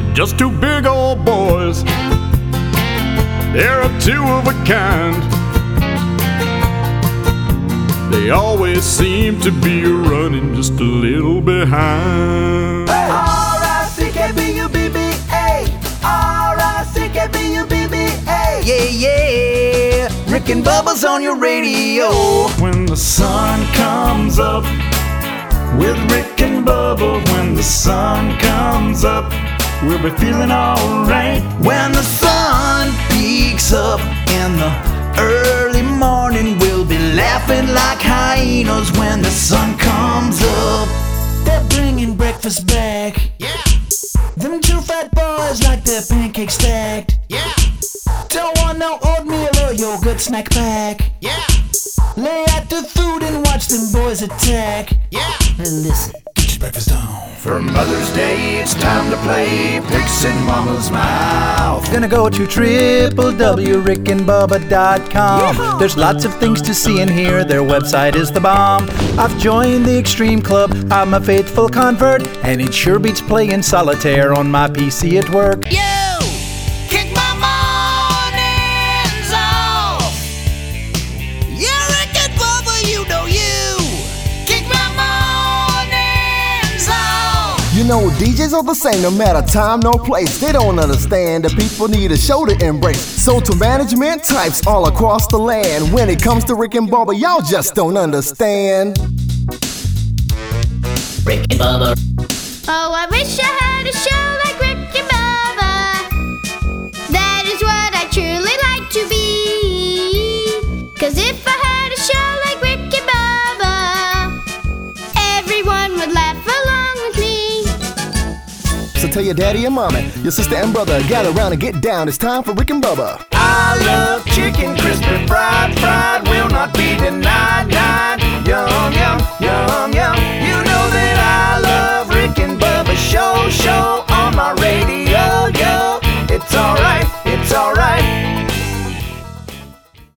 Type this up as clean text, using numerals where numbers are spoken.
just two big old boys. They're a two of a kind. They always seem to be running just a little behind. R-I-C-K-B-U-B-B-A, R-I-C-K-B-U-B-B-A. Yeah, yeah, Rick and Bubba's on your radio. When the sun comes up with Rick and Bubba, when the sun comes up, we'll be feeling alright. When the sun peaks up in the early morning, we'll be laughing like hyenas. When the sun comes up, they're bringing breakfast back. Yeah, Them two fat boys like their pancakes stacked. yeah, Don't want no oatmeal or yogurt snack pack. yeah, Lay out the food and watch them boys attack. yeah. And listen, get your breakfast on. For Mother's Day, it's time to play Picks in Mama's Mouth. Gonna go to www.rickandbubba.com. There's lots of things to see and hear. Their website is the bomb. I've joined the Extreme Club. I'm a faithful convert, and it sure beats playing solitaire on my PC at work. Yo, kick my mornings off. Yeah, Rick and Bubba, you know you. Kick my mornings off. You know, DJs are the same no matter time, no place. They don't understand that people need a show to embrace. So to management types all across the land, when it comes to Rick and Bubba, y'all just don't understand. Rick and Bubba. Oh, I wish I had a show like Rick and Bubba. That is what I truly like to be. 'Cause if I had a show like Rick and Bubba, everyone would laugh along with me. So tell your daddy and mommy, your sister and brother, gather around and get down. It's time for Rick and Bubba. I